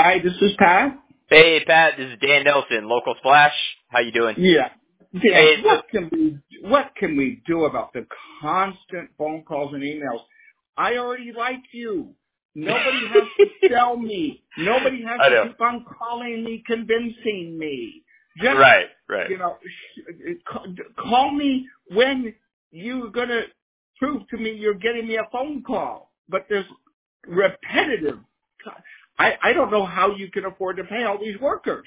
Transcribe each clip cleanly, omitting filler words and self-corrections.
Hi, this is Pat. Hey, Pat, this is Dan Nelson, Local Splash. How you doing? Yeah. Dan, Hey, what can we do about the constant phone calls and emails? I already like you. Nobody has to sell me. Nobody has I to know. keep on calling me, convincing me. Just, Right. call me when you're going to prove to me you're getting me a phone call. But there's repetitive. I don't know how you can afford to pay all these workers.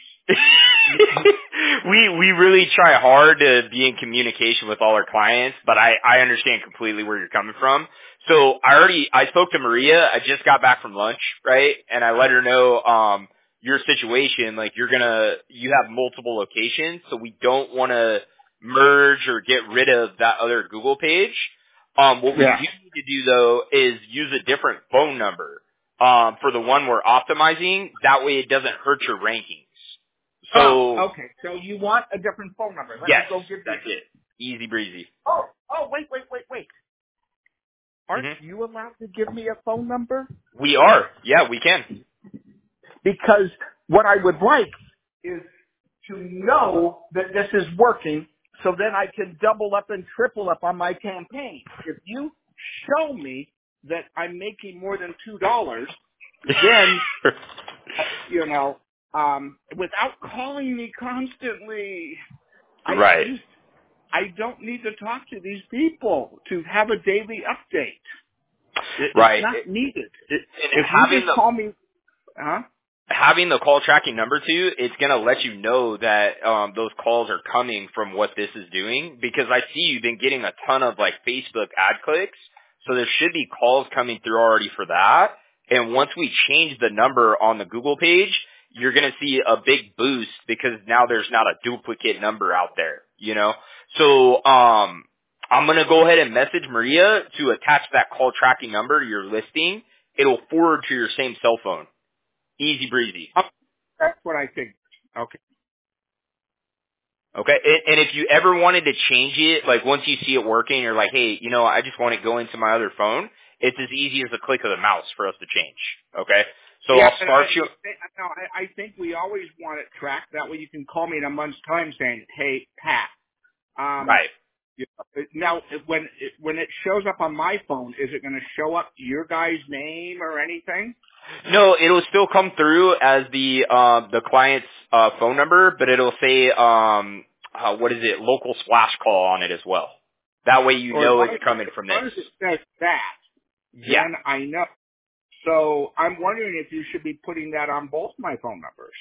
we really try hard to be in communication with all our clients, but I understand completely where you're coming from. So I spoke to Maria. I just got back from lunch, right? And I let her know your situation, like you have multiple locations, so we don't want to merge or get rid of that other Google page. What we do need to do though is use a different phone number for the one we're optimizing. That way it doesn't hurt your rankings. So okay. So you want a different phone number. Let yes, me go give that's it. Easy breezy. Oh, wait. Aren't you allowed to give me a phone number? We are. Yeah, we can. Because what I would like is to know that this is working so then I can double up and triple up on my campaign. If you show me that I'm making more than $2, then, without calling me constantly, Right. I don't need to talk to these people to have a daily update. It's not needed. If you just call me, having the call tracking number too, it's going to let you know that those calls are coming from what this is doing, because I see you've been getting a ton of like Facebook ad clicks, so there should be calls coming through already for that. And once we change the number on the Google page, you're going to see a big boost because now there's not a duplicate number out there, So I'm going to go ahead and message Maria to attach that call tracking number to your listing. It'll forward to your same cell phone. Easy breezy. That's what I think. Okay. Okay. And if you ever wanted to change it, like once you see it working, you're like, hey, I just want it going to my other phone. It's as easy as a click of the mouse for us to change. Okay. So yeah, I'll start you. I think we always want it tracked. That way you can call me in a month's time saying, hey, Pat. Right. Now, when it shows up on my phone, is it going to show up your guy's name or anything? No, it'll still come through as the client's phone number, but it'll say local splash call on it as well. That way it's coming from this. As long as it says that, then I know. So I'm wondering if you should be putting that on both my phone numbers.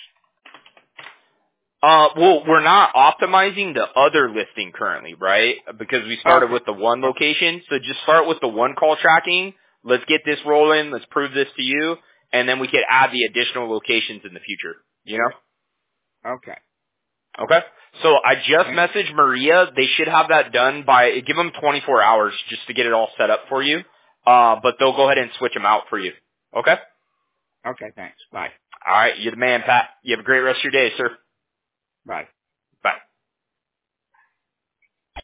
Well, we're not optimizing the other listing currently, right? Because we started with the one location. So just start with the one call tracking. Let's get this rolling. Let's prove this to you. And then we could add the additional locations in the future, Okay. Okay. So I just messaged Maria. They should have that done give them 24 hours just to get it all set up for you. But they'll go ahead and switch them out for you. Okay? Okay, thanks. Bye. All right. You're the man, Pat. You have a great rest of your day, sir. Bye.